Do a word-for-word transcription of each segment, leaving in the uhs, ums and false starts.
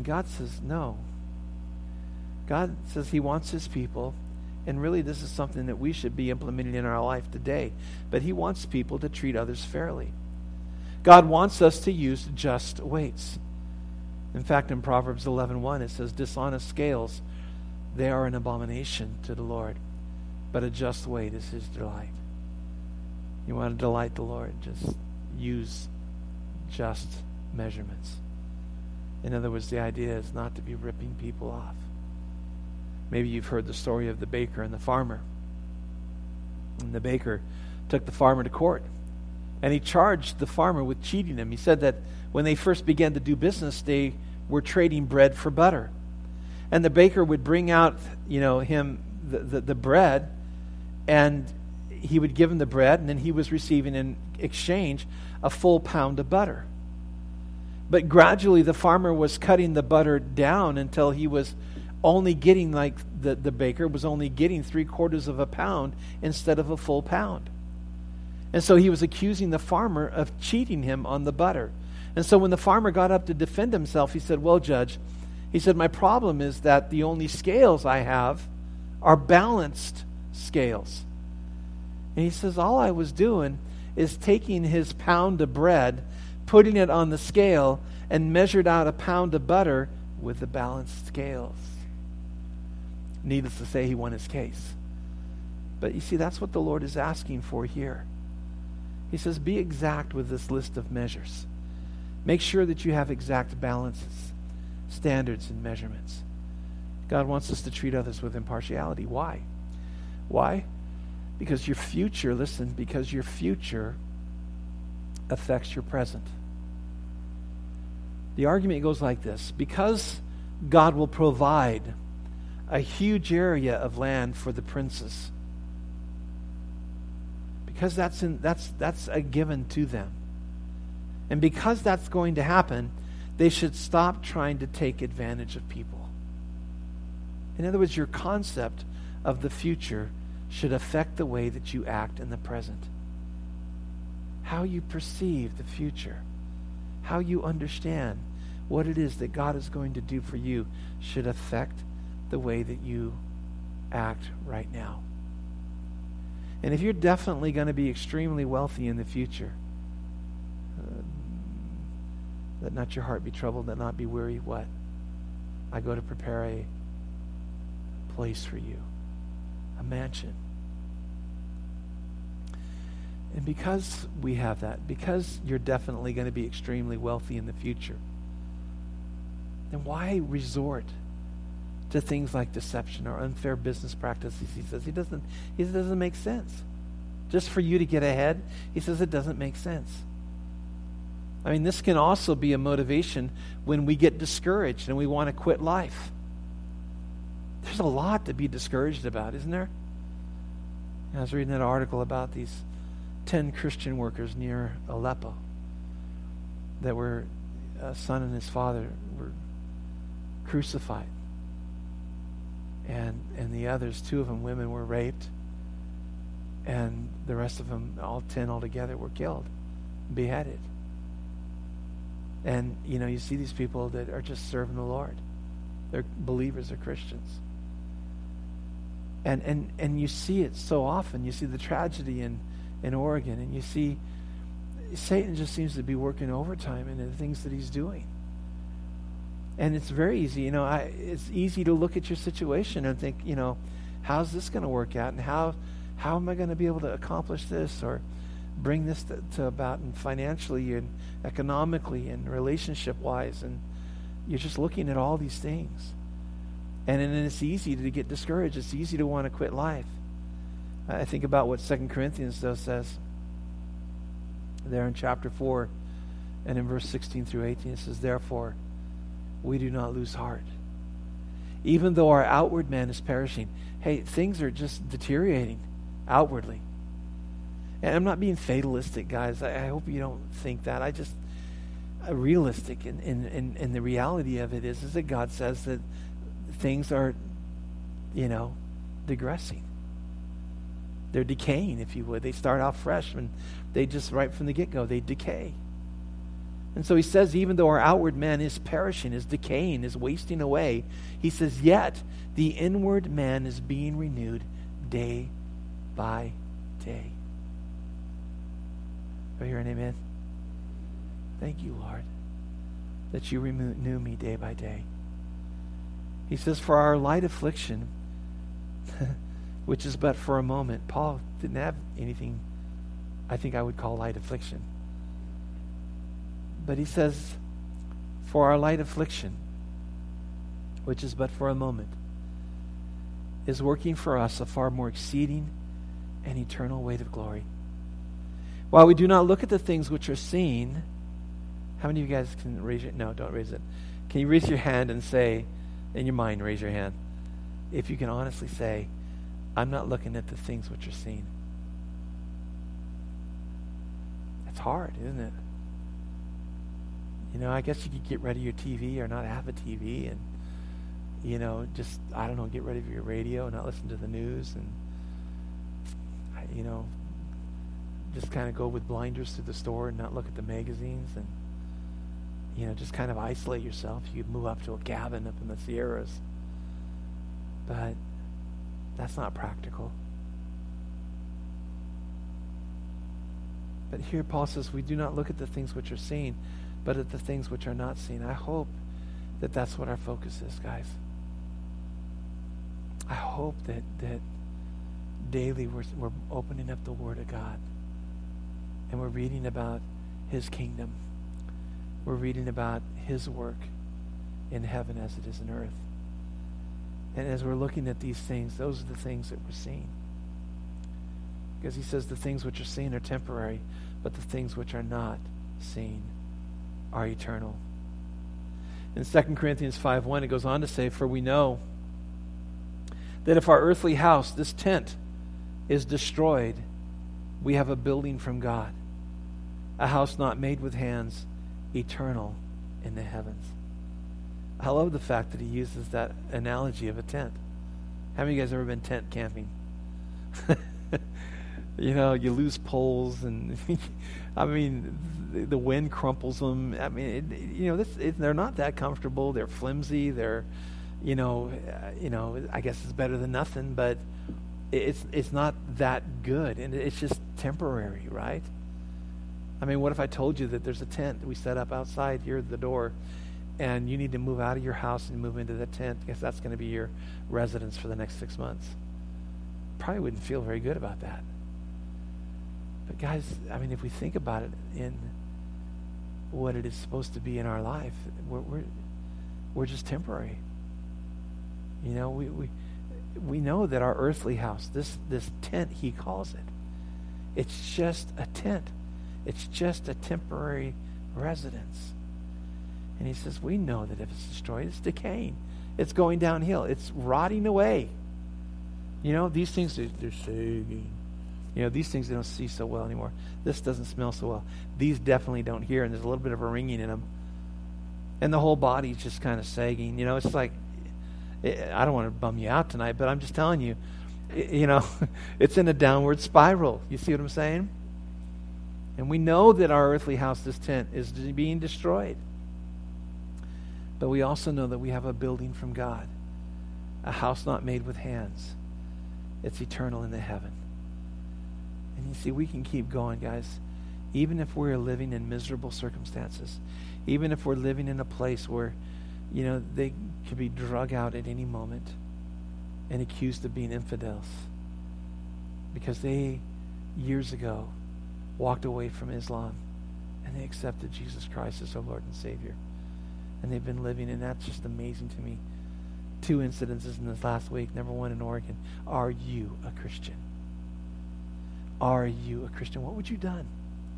God says, no. God says he wants his people, and really this is something that we should be implementing in our life today, but he wants people to treat others fairly. God wants us to use just weights. In fact, in Proverbs eleven one, it says, dishonest scales, they are an abomination to the Lord, but a just weight is his delight. You want to delight the Lord, just use just measurements. In other words, the idea is not to be ripping people off. Maybe you've heard the story of the baker and the farmer. And the baker took the farmer to court, and he charged the farmer with cheating him. He said that when they first began to do business, they were trading bread for butter. And the baker would bring out, you know, him the, the, the bread, and he would give him the bread, and then he was receiving in exchange a full pound of butter. But gradually the farmer was cutting the butter down until he was only getting, like the, the baker was only getting three quarters of a pound instead of a full pound. And so he was accusing the farmer of cheating him on the butter. And so when the farmer got up to defend himself, he said, well, Judge, he said, my problem is that the only scales I have are balanced scales. And he says, all I was doing is taking his pound of bread, putting it on the scale, and measured out a pound of butter with the balanced scales. Needless to say, he won his case. But you see, that's what the Lord is asking for here. He says, be exact with this list of measures. Make sure that you have exact balances, standards, and measurements. God wants us to treat others with impartiality. Why? Why? Because your future, listen, because your future affects your present. The argument goes like this. Because God will provide a huge area of land for the princes, because that's in, that's that's a given to them, and because that's going to happen, they should stop trying to take advantage of people. In other words, your concept of the future should affect the way that you act in the present. How you perceive the future, how you understand what it is that God is going to do for you should affect the way that you act right now. And if you're definitely going to be extremely wealthy in the future, uh, let not your heart be troubled, let not be weary. What? I go to prepare a place for you, a mansion. And because we have that, because you're definitely going to be extremely wealthy in the future, then why resort to things like deception or unfair business practices? He says he doesn't he says it doesn't make sense. Just for you to get ahead, he says it doesn't make sense. I mean, this can also be a motivation when we get discouraged and we want to quit life. There's a lot to be discouraged about, isn't there? I was reading that article about these ten Christian workers near Aleppo that were, a son and his father were crucified. And and the others, two of them, women, were raped. And the rest of them, all ten altogether, were killed, beheaded. And, you know, you see these people that are just serving the Lord. They're believers, they're Christians. And and and you see it so often. You see the tragedy in, in Oregon, and you see Satan just seems to be working overtime in the things that he's doing. And it's very easy, you know, I, it's easy to look at your situation and think, you know, how's this going to work out? And how how am I going to be able to accomplish this or bring this to, to about and financially and economically and relationship-wise? And you're just looking at all these things. And then it's easy to get discouraged. It's easy to want to quit life. I think about what Second Corinthians does says there in chapter four and in verse sixteen through eighteen. It says, therefore, we do not lose heart. Even though our outward man is perishing. Hey, things are just deteriorating outwardly. And I'm not being fatalistic, guys. I, I hope you don't think that. I just, uh, realistic. And in, in, in the reality of it is, is that God says that things are, you know, digressing. They're decaying, if you would. They start off fresh and they just, right from the get-go, they decay. And so he says, even though our outward man is perishing, is decaying, is wasting away, he says, yet the inward man is being renewed day by day. Do I hear an amen? Thank you, Lord, that you renew me day by day. He says, for our light affliction, which is but for a moment. Paul didn't have anything I think I would call light affliction. But he says, for our light affliction, which is but for a moment, is working for us a far more exceeding and eternal weight of glory. While we do not look at the things which are seen, how many of you guys can raise your, no, don't raise it. Can you raise your hand and say, in your mind, raise your hand. If you can honestly say, I'm not looking at the things which are seen. It's hard, isn't it? You know, I guess you could get rid of your T V or not have a T V and, you know, just, I don't know, get rid of your radio and not listen to the news and, you know, just kind of go with blinders to the store and not look at the magazines and, you know, just kind of isolate yourself. You could move up to a cabin up in the Sierras. But that's not practical. But here Paul says, we do not look at the things which are seen, but at the things which are not seen. I hope that that's what our focus is, guys. I hope that that daily we're, we're opening up the Word of God and we're reading about His kingdom. We're reading about His work in heaven as it is in earth. And as we're looking at these things, those are the things that we're seeing. Because he says the things which are seen are temporary, but the things which are not seen are eternal. In Second Corinthians five one, it goes on to say, for we know that if our earthly house, this tent, is destroyed, we have a building from God, a house not made with hands, eternal in the heavens. I love the fact that he uses that analogy of a tent. How many of you guys ever been tent camping? You know, you lose poles, and I mean, the, the wind crumples them. I mean, it, you know, this, it, they're not that comfortable. They're flimsy. They're, you know, uh, you know. I guess it's better than nothing, but it's it's not that good, and it's just temporary, right? I mean, what if I told you that there's a tent that we set up outside here at the door, and you need to move out of your house and move into the tent because that's going to be your residence for the next six months? Probably wouldn't feel very good about that. But guys, I mean, if we think about it in what it is supposed to be in our life, we're we're, we're just temporary. You know, we, we we know that our earthly house, this this tent, he calls it, it's just a tent. It's just a temporary residence. And he says, we know that if it's destroyed, it's decaying. It's going downhill. It's rotting away. You know, these things, they're, they're sagging. You know, these things they don't see so well anymore. This doesn't smell so well. These definitely don't hear, and there's a little bit of a ringing in them. And the whole body's just kind of sagging. You know, it's like, it, I don't want to bum you out tonight, but I'm just telling you, it, you know, it's in a downward spiral. You see what I'm saying? And we know that our earthly house, this tent, is being destroyed. But we also know that we have a building from God, a house not made with hands. It's eternal in the heaven. And you see, we can keep going, guys. Even if we're living in miserable circumstances, even if we're living in a place where, you know, they could be drug out at any moment and accused of being infidels because they, years ago, walked away from Islam and they accepted Jesus Christ as their Lord and Savior. And they've been living, and that's just amazing to me. Two incidences in this last week. Number one in Oregon. Are you a Christian? Are you a Christian? What would you have done?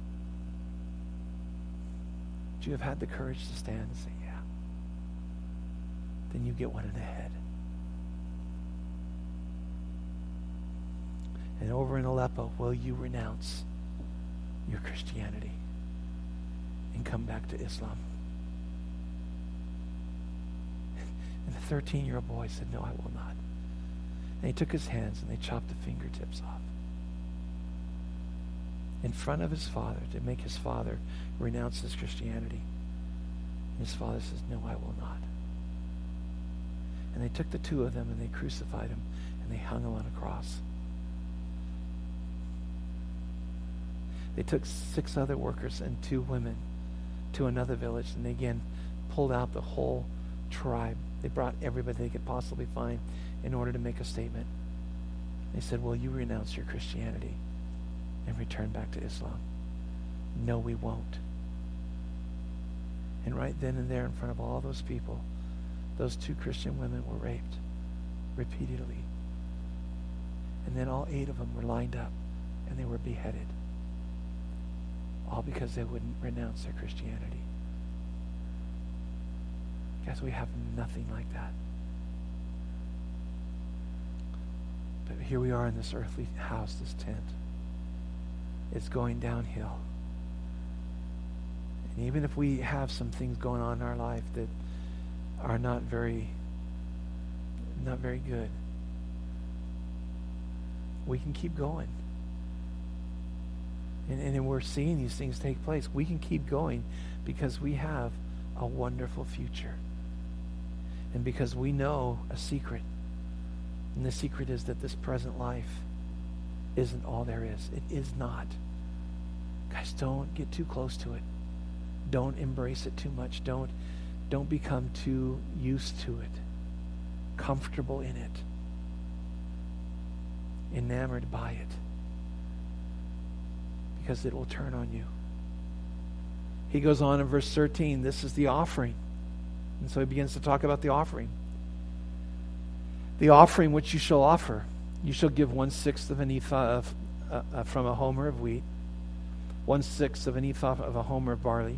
Would you have had the courage to stand and say, yeah? Then you get one in the head. And over in Aleppo, will you renounce your Christianity and come back to Islam? And the thirteen-year-old boy said, no, I will not. And he took his hands and they chopped the fingertips off. in front of his father to make his father renounce his Christianity. And his father says, no, I will not. And they took the two of them and they crucified him and they hung him on a cross. They took six other workers and two women to another village, and they again pulled out the whole tribe. They brought everybody they could possibly find in order to make a statement. They said, will you renounce your Christianity and return back to Islam? No, we won't. And right then and there in front of all those people, those two Christian women were raped repeatedly. And then all eight of them were lined up and they were beheaded. All because they wouldn't renounce their Christianity. Guys, we have nothing like that. But here we are in this earthly house, this tent. It's going downhill. And even if we have some things going on in our life that are not very, not very good, we can keep going. And, and we're seeing these things take place. We can keep going because we have a wonderful future. And because we know a secret. And the secret is that this present life isn't all there is. It is not. Guys, don't get too close to it. Don't embrace it too much. Don't, don't become too used to it. Comfortable in it. Enamored by it. Because it will turn on you. He goes on in verse thirteen, this is the offering. And so he begins to talk about the offering. The offering which you shall offer, you shall give one-sixth of an ephah of, uh, uh, from a homer of wheat, one-sixth of an ephah of a homer of barley.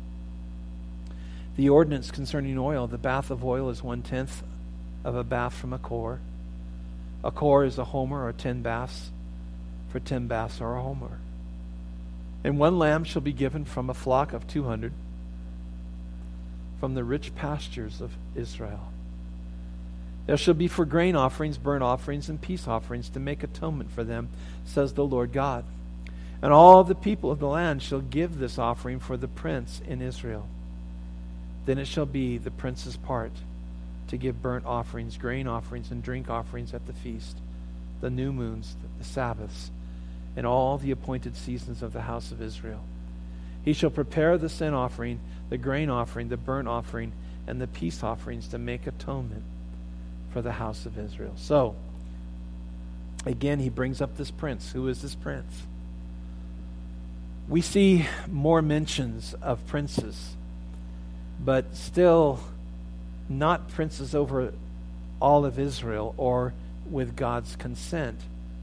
The ordinance concerning oil, the bath of oil is one-tenth of a bath from a kor. A kor is a homer or ten baths, for ten baths are a homer. And one lamb shall be given from a flock of two hundred, from the rich pastures of Israel. There shall be for grain offerings, burnt offerings, and peace offerings to make atonement for them, says the Lord God. And all the people of the land shall give this offering for the prince in Israel. Then it shall be the prince's part to give burnt offerings, grain offerings, and drink offerings at the feast, the new moons, the Sabbaths, and all the appointed seasons of the house of Israel. He shall prepare the sin offering, the grain offering, the burnt offering, and the peace offerings to make atonement for the house of Israel. So, again, he brings up this prince. Who is this prince? We see more mentions of princes, but still not princes over all of Israel or with God's consent.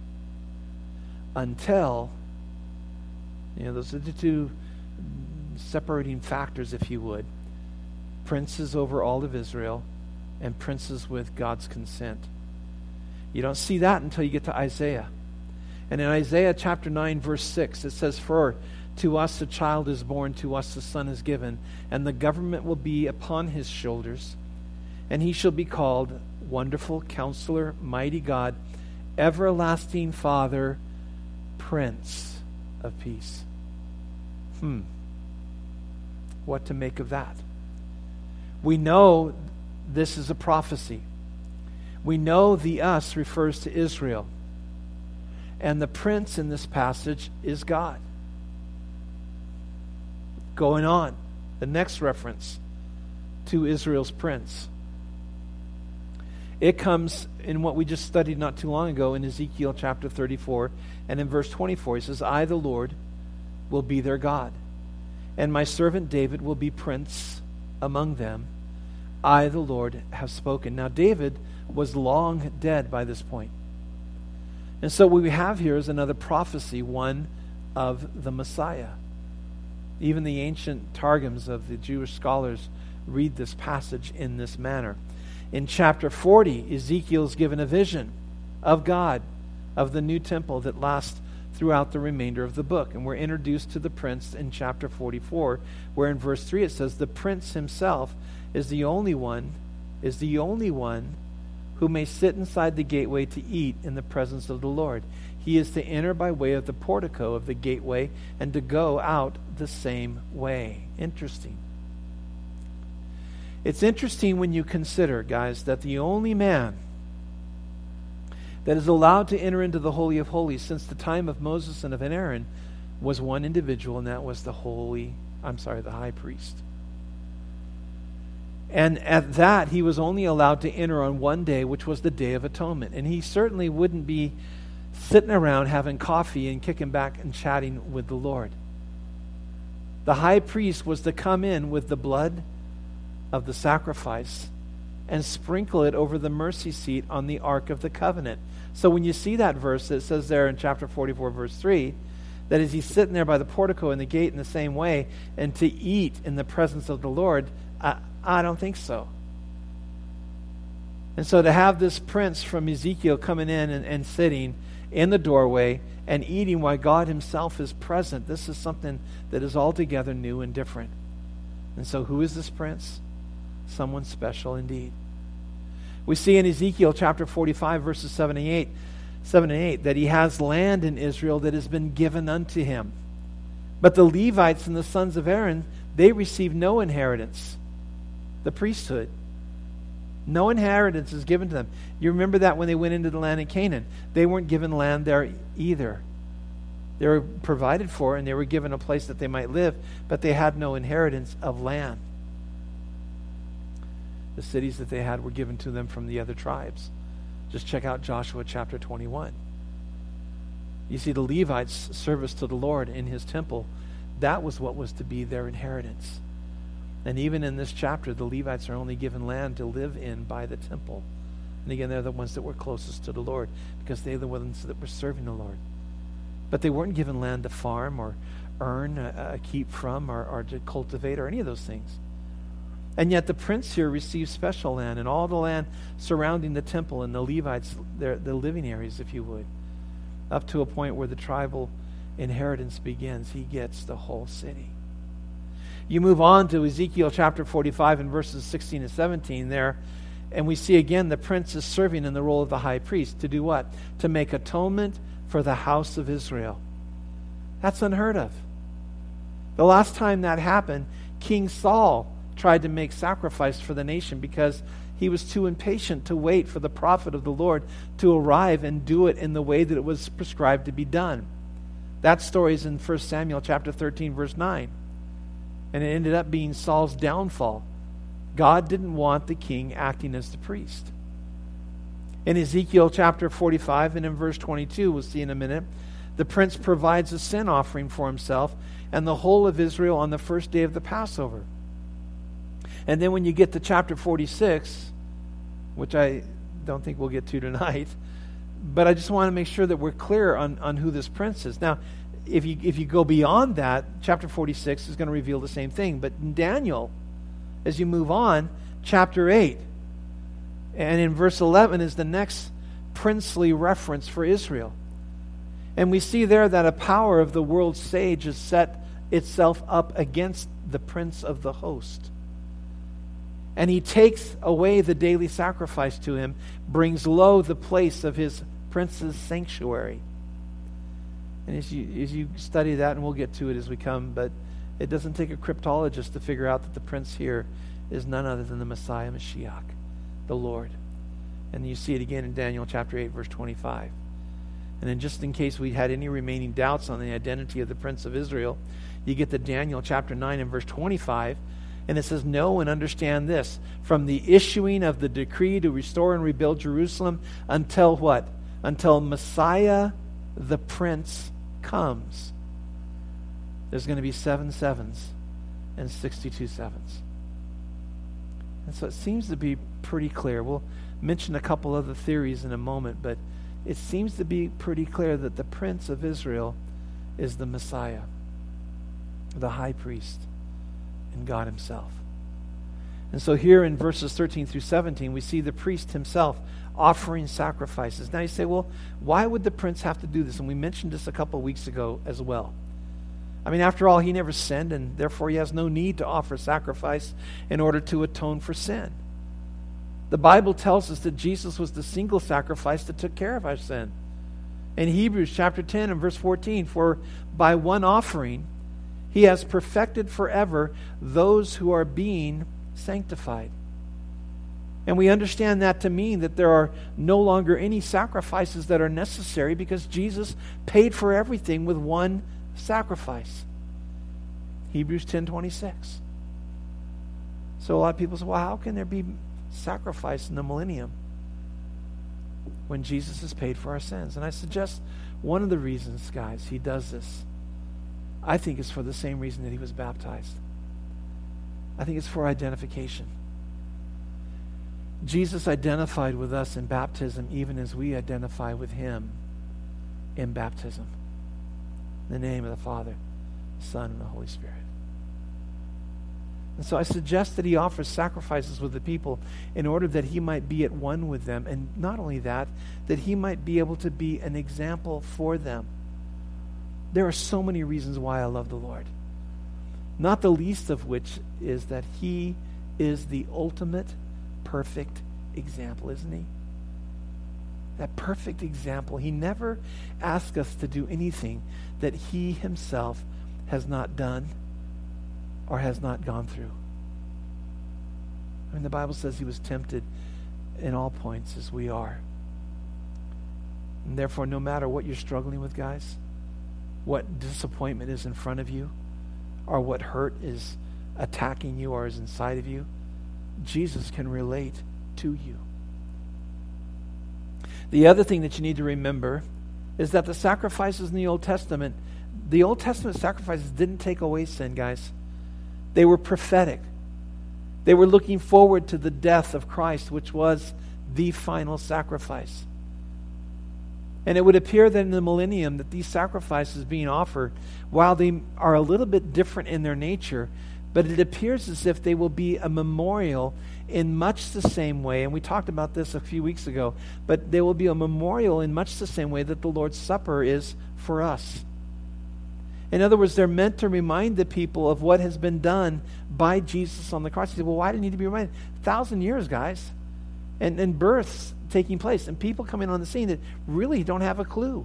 Until, you know, those are the two separating factors, if you would. Princes over all of Israel and princes with God's consent. You don't see that until you get to Isaiah. And in Isaiah chapter nine, verse six, it says, for to us a child is born, to us a son is given, and the government will be upon his shoulders, and he shall be called Wonderful Counselor, Mighty God, Everlasting Father, Prince of Peace. Hmm. What to make of that? We know this is a prophecy. We know the us refers to Israel. And the prince in this passage is God. Going on, the next reference to Israel's prince. It comes in what we just studied not too long ago in Ezekiel chapter thirty-four. And in verse twenty-four, he says, I, the Lord, will be their God, and my servant David will be prince among them. I, the Lord, have spoken. Now, David was long dead by this point. And so what we have here is another prophecy, one of the Messiah. Even the ancient Targums of the Jewish scholars read this passage in this manner. In chapter forty, Ezekiel is given a vision of God, of the new temple that lasts throughout the remainder of the book. And we're introduced to the prince in chapter forty-four, where in verse three it says, the prince himself is the only one, is the only one who may sit inside the gateway to eat in the presence of the Lord. He is to enter by way of the portico of the gateway and to go out the same way. Interesting. It's interesting when you consider, guys, that the only man that is allowed to enter into the Holy of Holies since the time of Moses and of Aaron was one individual, and that was the holy, I'm sorry, the high priest. And at that, he was only allowed to enter on one day, which was the Day of Atonement. And he certainly wouldn't be sitting around having coffee and kicking back and chatting with the Lord. The high priest was to come in with the blood of the sacrifice and sprinkle it over the mercy seat on the Ark of the Covenant. So when you see that verse, it says there in chapter forty-four, verse three, that as he's sitting there by the portico and the gate in the same way, and to eat in the presence of the Lord, I, I don't think so. And so to have this prince from Ezekiel coming in and, and sitting in the doorway and eating while God himself is present, this is something that is altogether new and different. And so who is this prince? Someone special indeed. We see in Ezekiel chapter forty-five, verses seven and eight, seven and eight, that he has land in Israel that has been given unto him. But the Levites and the sons of Aaron, they receive no inheritance. The priesthood. No inheritance is given to them. You remember that when they went into the land of Canaan. They weren't given land there either. They were provided for and they were given a place that they might live, but they had no inheritance of land. The cities that they had were given to them from the other tribes. Just check out Joshua chapter twenty-one. You see, the Levites' service to the Lord in his temple, that was what was to be their inheritance. And even in this chapter, the Levites are only given land to live in by the temple. And again, they're the ones that were closest to the Lord because they're the ones that were serving the Lord. But they weren't given land to farm or earn, uh, uh, keep from, or, or to cultivate, or any of those things. And yet the prince here receives special land, and all the land surrounding the temple and the Levites, their, the living areas, if you would, up to a point where the tribal inheritance begins. He gets the whole city. You move on to Ezekiel chapter forty-five and verses sixteen and seventeen there, and we see again the prince is serving in the role of the high priest. To do what? To make atonement for the house of Israel. That's unheard of. The last time that happened, King Saul tried to make sacrifice for the nation because he was too impatient to wait for the prophet of the Lord to arrive and do it in the way that it was prescribed to be done. That story is in First Samuel chapter thirteen, verse nine. And it ended up being Saul's downfall. God didn't want the king acting as the priest. In Ezekiel chapter forty-five and in verse twenty-two, we'll see in a minute, the prince provides a sin offering for himself and the whole of Israel on the first day of the Passover. And then when you get to chapter forty-six, which I don't think we'll get to tonight, but I just want to make sure that we're clear on, on who this prince is. Now, if you if you go beyond that, chapter forty-six is going to reveal the same thing. But in Daniel, as you move on, chapter eight, and in verse eleven is the next princely reference for Israel. And we see there that a power of the world's sage has set itself up against the prince of the host. And he takes away the daily sacrifice to him, brings low the place of his prince's sanctuary. And as you, as you study that, and we'll get to it as we come, but it doesn't take a cryptologist to figure out that the prince here is none other than the Messiah Mashiach, the Lord. And you see it again in Daniel chapter eight, verse twenty-five. And then just in case we had any remaining doubts on the identity of the Prince of Israel, you get to Daniel chapter nine and verse twenty-five, and it says, "Know and understand this, from the issuing of the decree to restore and rebuild Jerusalem until what? Until Messiah the Prince comes. There's going to be seven sevens and sixty-two sevens." And so it seems to be pretty clear. We'll mention a couple other theories in a moment, but it seems to be pretty clear that the Prince of Israel is the Messiah, the high priest, and God himself. And so here in verses thirteen through seventeen, we see the priest himself offering sacrifices. Now you say, well, why would the prince have to do this? And we mentioned this a couple weeks ago as well. I mean, after all, he never sinned, and therefore he has no need to offer sacrifice in order to atone for sin. The Bible tells us that Jesus was the single sacrifice that took care of our sin. In Hebrews chapter ten and verse fourteen, for by one offering he has perfected forever those who are being sanctified. And we understand that to mean that there are no longer any sacrifices that are necessary because Jesus paid for everything with one sacrifice. Hebrews ten twenty-six. So a lot of people say, well, how can there be sacrifice in the millennium when Jesus has paid for our sins? And I suggest one of the reasons, guys, he does this, I think is for the same reason that he was baptized. I think it's for identification. Jesus identified with us in baptism even as we identify with him in baptism. In the name of the Father, the Son, and the Holy Spirit. And so I suggest that he offers sacrifices with the people in order that he might be at one with them. And not only that, that he might be able to be an example for them. There are so many reasons why I love the Lord. Not the least of which is that he is the ultimate perfect example, isn't he? That perfect example. He never asks us to do anything that he himself has not done or has not gone through. I mean, the Bible says he was tempted in all points as we are. And therefore, no matter what you're struggling with, guys, what disappointment is in front of you, or what hurt is attacking you or is inside of you, Jesus can relate to you. The other thing that you need to remember is that the sacrifices in the Old Testament, the Old Testament sacrifices didn't take away sin, guys. They were prophetic. They were looking forward to the death of Christ, which was the final sacrifice. And it would appear that in the millennium that these sacrifices being offered, while they are a little bit different in their nature, but it appears as if they will be a memorial in much the same way, and we talked about this a few weeks ago, but they will be a memorial in much the same way that the Lord's Supper is for us. In other words, they're meant to remind the people of what has been done by Jesus on the cross. You say, well, why do you need to be reminded? A thousand years, guys, and, and births taking place, and people coming on the scene that really don't have a clue.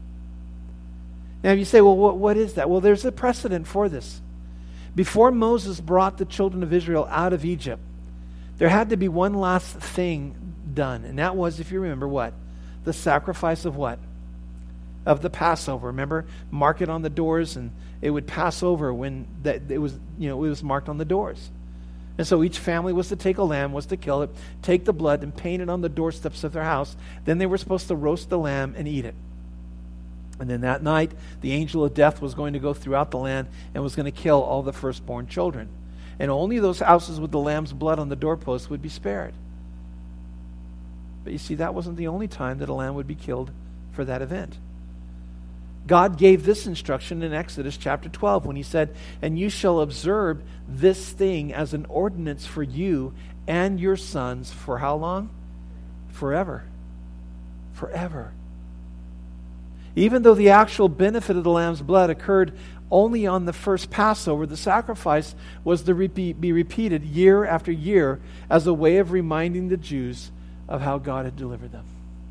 Now, if you say, well, what, what is that? Well, there's a precedent for this. Before Moses brought the children of Israel out of Egypt, there had to be one last thing done, and that was, if you remember, what? The sacrifice of what? Of the Passover. Remember, mark it on the doors, and it would pass over when that it was, you know, it was marked on the doors. And so each family was to take a lamb, was to kill it, take the blood, and paint it on the doorsteps of their house. Then they were supposed to roast the lamb and eat it. And then that night, the angel of death was going to go throughout the land and was going to kill all the firstborn children. And only those houses with the lamb's blood on the doorpost would be spared. But you see, that wasn't the only time that a lamb would be killed for that event. God gave this instruction in Exodus chapter twelve when he said, and you shall observe this thing as an ordinance for you and your sons for how long? Forever. Forever. Even though the actual benefit of the lamb's blood occurred only on the first Passover, the sacrifice was to repeat, be repeated year after year as a way of reminding the Jews of how God had delivered them.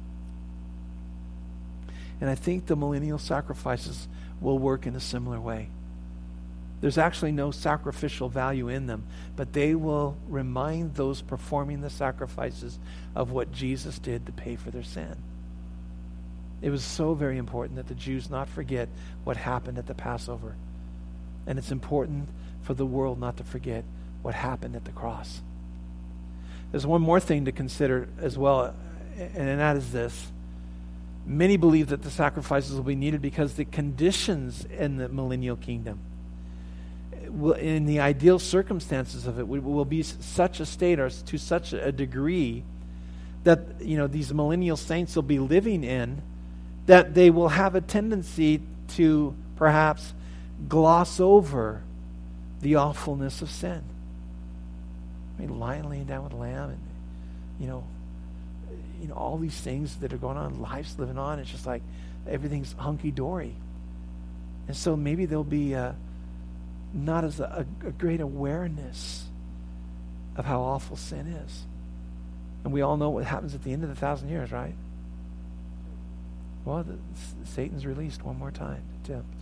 And I think the millennial sacrifices will work in a similar way. There's actually no sacrificial value in them, but they will remind those performing the sacrifices of what Jesus did to pay for their sin. It was so very important that the Jews not forget what happened at the Passover. And it's important for the world not to forget what happened at the cross. There's one more thing to consider as well, and that is this. Many believe that the sacrifices will be needed because the conditions in the millennial kingdom, in the ideal circumstances of it, will be such a state or to such a degree that, you know, these millennial saints will be living in, that they will have a tendency to perhaps gloss over the awfulness of sin. I mean, lion laying down with a lamb, and you know, you know all these things that are going on, lives living on. It's just like everything's hunky dory, and so maybe there'll be a, not as a, a great awareness of how awful sin is. And we all know what happens at the end of the thousand years, right? Well, the, Satan's released one more time to tempt.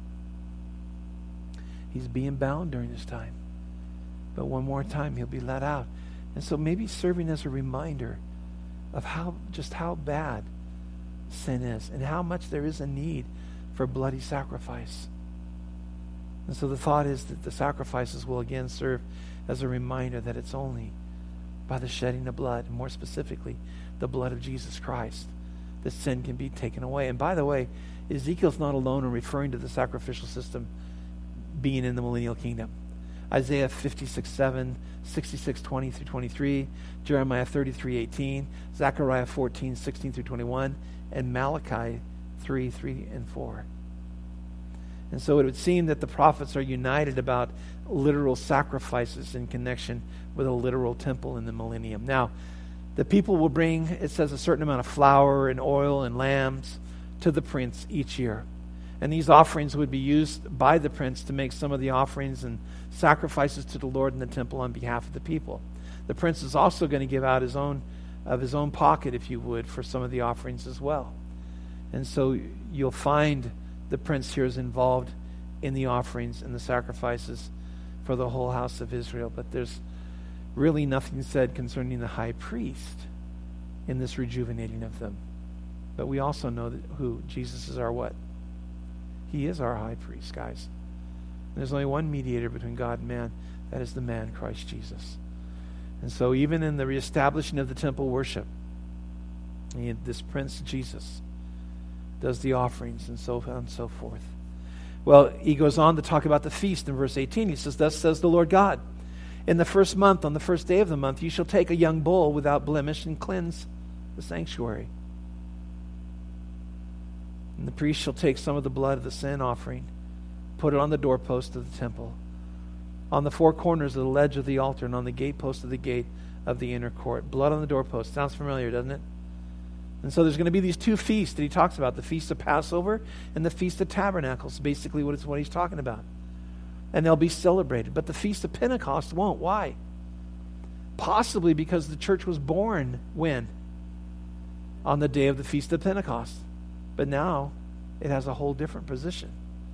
He's being bound during this time. But one more time, he'll be let out. And so maybe serving as a reminder of how just how bad sin is and how much there is a need for bloody sacrifice. And so the thought is that the sacrifices will again serve as a reminder that it's only by the shedding of blood, and more specifically, the blood of Jesus Christ, that sin can be taken away. And by the way, Ezekiel's not alone in referring to the sacrificial system being in the millennial kingdom. Isaiah fifty-six seven, sixty-six twenty through twenty-three, Jeremiah thirty-three eighteen, Zechariah fourteen sixteen through twenty-one, and Malachi three three and four. And so it would seem that the prophets are united about literal sacrifices in connection with a literal temple in the millennium. Now, the people will bring, it says, a certain amount of flour and oil and lambs to the prince each year. And these offerings would be used by the prince to make some of the offerings and sacrifices to the Lord in the temple on behalf of the people. The prince is also going to give out his own of his own pocket, if you would, for some of the offerings as well. And so you'll find the prince here is involved in the offerings and the sacrifices for the whole house of Israel. But there's really nothing said concerning the high priest in this rejuvenating of them. But we also know that who? Jesus is our what? He is our high priest, guys. And there's only one mediator between God and man. That is the man, Christ Jesus. And so even in the reestablishing of the temple worship, he, this Prince Jesus does the offerings and so on and so forth. Well, he goes on to talk about the feast in verse eighteen. He says, "Thus says the Lord God, in the first month, on the first day of the month, you shall take a young bull without blemish and cleanse the sanctuary. And the priest shall take some of the blood of the sin offering, put it on the doorpost of the temple, on the four corners of the ledge of the altar, and on the gatepost of the gate of the inner court." Blood on the doorpost. Sounds familiar, doesn't it? And so there's going to be these two feasts that he talks about, the Feast of Passover and the Feast of Tabernacles, basically what it's what he's talking about. And they'll be celebrated. But the Feast of Pentecost won't. Why? Possibly because the church was born when? On the day of the Feast of Pentecost. But now it has a whole different position.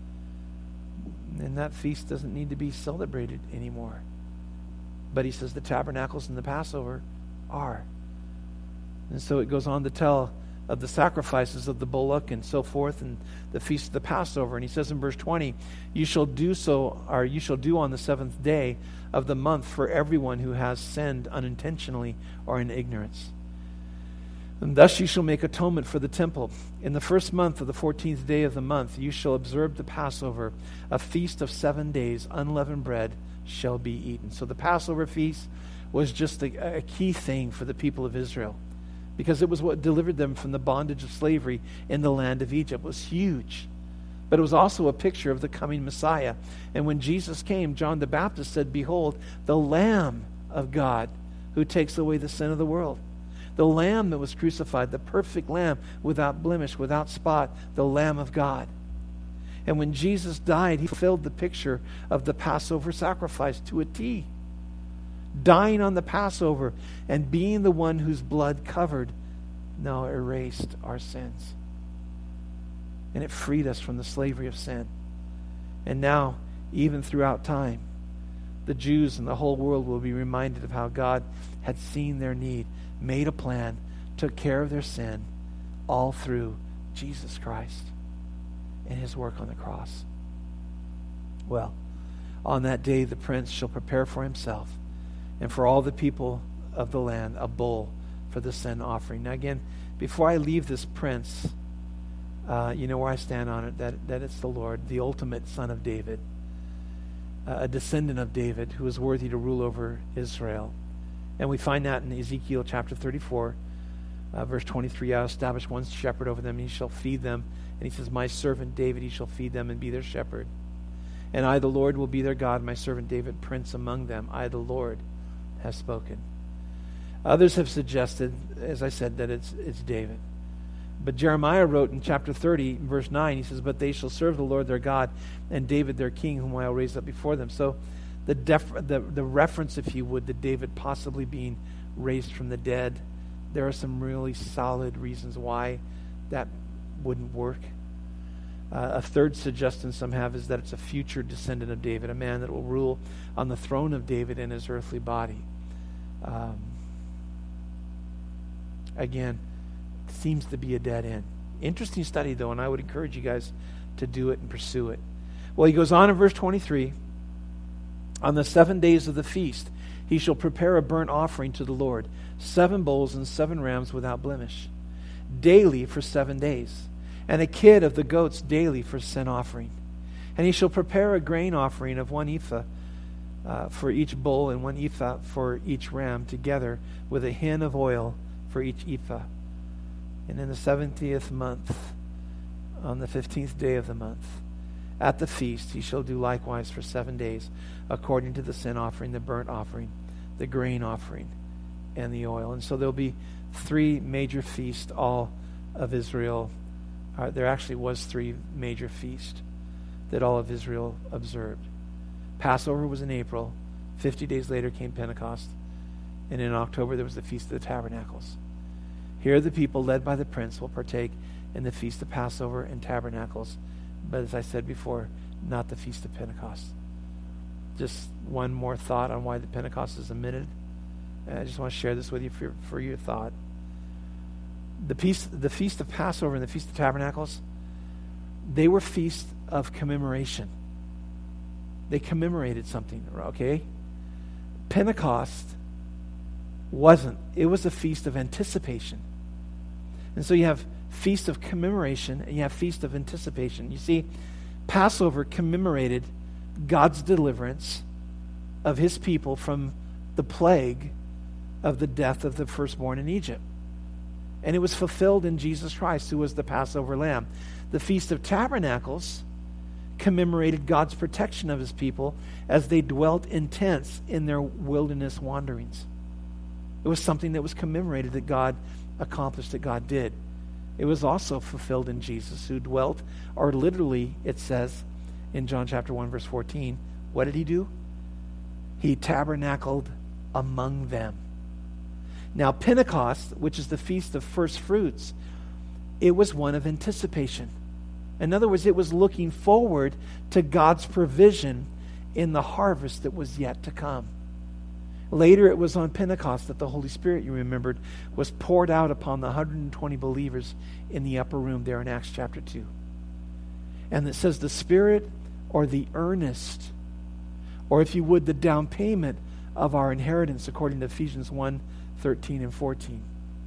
And that feast doesn't need to be celebrated anymore. But he says the tabernacles and the Passover are. And so it goes on to tell of the sacrifices of the bullock and so forth, and the feast of the Passover. And he says in verse twenty, "You shall do so, or you shall do on the seventh day of the month for everyone who has sinned unintentionally or in ignorance. And thus you shall make atonement for the temple. In the first month of the fourteenth day of the month, you shall observe the Passover, a feast of seven days. Unleavened bread shall be eaten." So the Passover feast was just a, a key thing for the people of Israel, because it was what delivered them from the bondage of slavery in the land of Egypt. It was huge. But it was also a picture of the coming Messiah. And when Jesus came, John the Baptist said, "Behold, the Lamb of God who takes away the sin of the world." The Lamb that was crucified, the perfect Lamb, without blemish, without spot, the Lamb of God. And when Jesus died, he fulfilled the picture of the Passover sacrifice to a T. Dying on the Passover and being the one whose blood covered, now erased our sins. And it freed us from the slavery of sin. And now, even throughout time, the Jews and the whole world will be reminded of how God had seen their need, made a plan, took care of their sin, all through Jesus Christ and his work on the cross. Well, on that day the prince shall prepare for himself and for all the people of the land a bull for the sin offering. Now again, before I leave this prince, uh, you know where I stand on it, that, that it's the Lord, the ultimate son of David, uh, a descendant of David who is worthy to rule over Israel. And we find that in Ezekiel chapter thirty-four, uh, verse twenty-three, "I'll establish one shepherd over them, and he shall feed them." And he says, "My servant David, he shall feed them and be their shepherd. And I, the Lord, will be their God, my servant David, prince among them. I, the Lord, have spoken." Others have suggested, as I said, that it's it's David. But Jeremiah wrote in chapter thirty, verse nine, he says, "But they shall serve the Lord their God, and David their king, whom I will raise up before them." So the, def- the the reference, if you would, to David possibly being raised from the dead. There are some really solid reasons why that wouldn't work. Uh, a third suggestion some have is that it's a future descendant of David, a man that will rule on the throne of David in his earthly body. Um, again, seems to be a dead end. Interesting study, though, and I would encourage you guys to do it and pursue it. Well, he goes on in verse twenty-three. On the seven days of the feast, he shall prepare a burnt offering to the Lord, seven bulls and seven rams without blemish, daily for seven days, and a kid of the goats daily for sin offering. And he shall prepare a grain offering of one ephah uh, for each bull and one ephah for each ram, together with a hin of oil for each ephah. And in the seventieth month, on the fifteenth day of the month, at the feast, he shall do likewise for seven days, according to the sin offering, the burnt offering, the grain offering, and the oil. And so there'll be three major feasts, all of Israel. Uh, there actually was three major feasts that all of Israel observed. Passover was in April. Fifty days later came Pentecost. And in October there was the Feast of the Tabernacles. Here the people, led by the prince, will partake in the Feast of Passover and Tabernacles. But as I said before, not the Feast of Pentecost. Just one more thought on why the Pentecost is omitted. And I just want to share this with you for, for your thought. The feast, the Feast of Passover and the Feast of Tabernacles, they were feasts of commemoration. They commemorated something, okay? Pentecost wasn't. It was a feast of anticipation. And so you have Feast of Commemoration and you have Feast of Anticipation. You see, Passover commemorated God's deliverance of his people from the plague of the death of the firstborn in Egypt. And it was fulfilled in Jesus Christ, who was the Passover lamb. The Feast of Tabernacles commemorated God's protection of his people as they dwelt in tents in their wilderness wanderings. It was something that was commemorated, that God accomplished, that God did. It was also fulfilled in Jesus, who dwelt, or literally it says in John chapter one, verse fourteen, what did he do? He tabernacled among them. Now, Pentecost, which is the Feast of First Fruits, it was one of anticipation. In other words, it was looking forward to God's provision in the harvest that was yet to come. Later, it was on Pentecost that the Holy Spirit, you remembered, was poured out upon the one hundred twenty believers in the upper room there in Acts chapter two. And it says the Spirit, or the earnest, or if you would, the down payment of our inheritance, according to Ephesians one, thirteen and fourteen.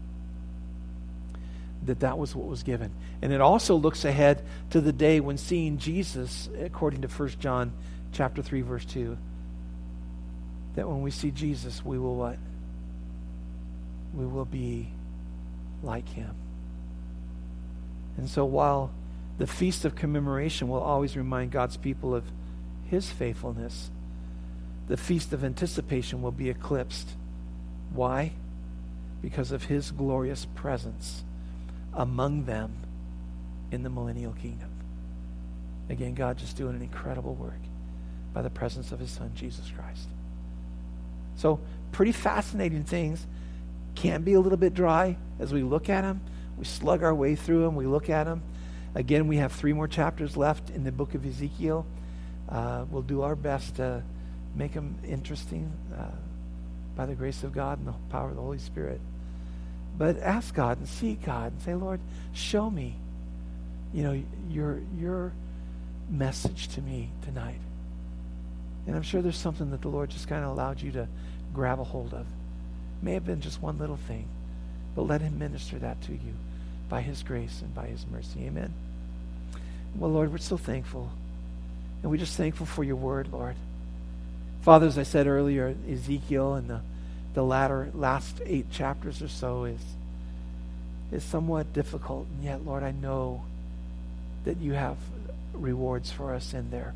That that was what was given. And it also looks ahead to the day when seeing Jesus, according to First John chapter three, verse two, that when we see Jesus, we will what? We will be like him. And so while the Feast of Commemoration will always remind God's people of his faithfulness, the Feast of Anticipation will be eclipsed. Why? Because of his glorious presence among them in the millennial kingdom. Again, God just doing an incredible work by the presence of his Son, Jesus Christ. So, pretty fascinating things. Can be a little bit dry as we look at them. We slug our way through them. We look at them. Again, we have three more chapters left in the book of Ezekiel. Uh, we'll do our best to make them interesting uh, by the grace of God and the power of the Holy Spirit. But ask God and seek God and say, Lord, show me, you know, your your message to me tonight. And I'm sure there's something that the Lord just kind of allowed you to grab a hold of. May have been just one little thing, but let him minister that to you by his grace and by his mercy. Amen. Well, Lord, we're so thankful. And we're just thankful for your word, Lord. Father, as I said earlier, Ezekiel and the, the latter last eight chapters or so is, is somewhat difficult. And yet, Lord, I know that you have rewards for us in there.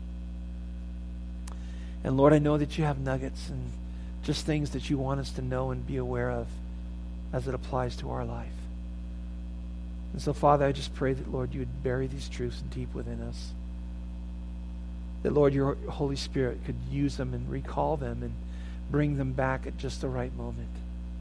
And Lord, I know that you have nuggets and just things that you want us to know and be aware of as it applies to our life. And so, Father, I just pray that, Lord, you would bury these truths deep within us. That, Lord, your Holy Spirit could use them and recall them and bring them back at just the right moment.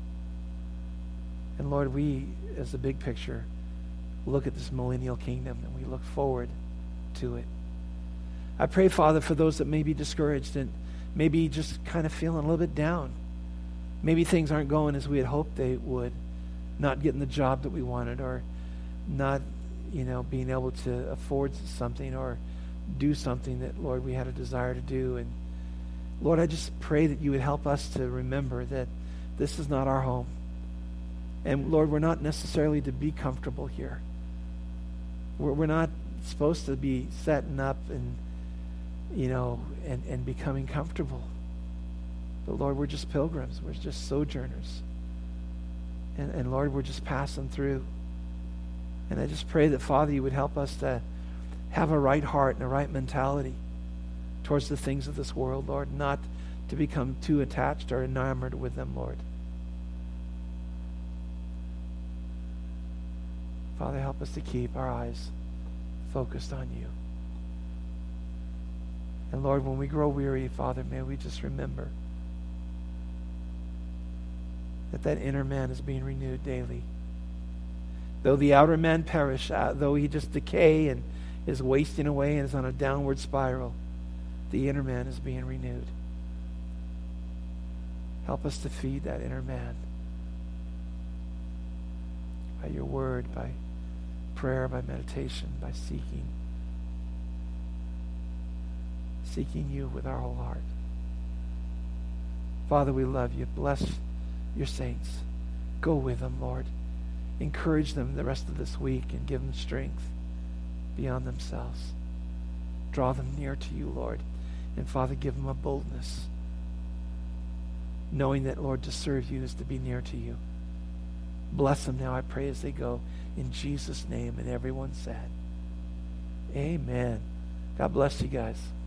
And Lord, we, as the big picture, look at this millennial kingdom and we look forward to it. I pray, Father, for those that may be discouraged and maybe just kind of feeling a little bit down. Maybe things aren't going as we had hoped they would, not getting the job that we wanted, or not, you know, being able to afford something or do something that, Lord, we had a desire to do. And Lord, I just pray that you would help us to remember that this is not our home. And Lord, we're not necessarily to be comfortable here. We're, we're not supposed to be setting up and, you know, and, and becoming comfortable. But Lord, we're just pilgrims. We're just sojourners. And, and Lord, we're just passing through. And I just pray that, Father, you would help us to have a right heart and a right mentality towards the things of this world, Lord, not to become too attached or enamored with them, Lord. Father, help us to keep our eyes focused on you. And Lord, when we grow weary, Father, may we just remember that that inner man is being renewed daily. Though the outer man perish, uh, though he just decay and is wasting away and is on a downward spiral, the inner man is being renewed. Help us to feed that inner man by your word, by prayer, by meditation, by seeking. Seeking you with our whole heart. Father, we love you. Bless your saints. Go with them, Lord. Encourage them the rest of this week and give them strength beyond themselves. Draw them near to you, Lord. And Father, give them a boldness, knowing that, Lord, to serve you is to be near to you. Bless them now, I pray, as they go. In Jesus' name. And everyone said, amen. God bless you guys.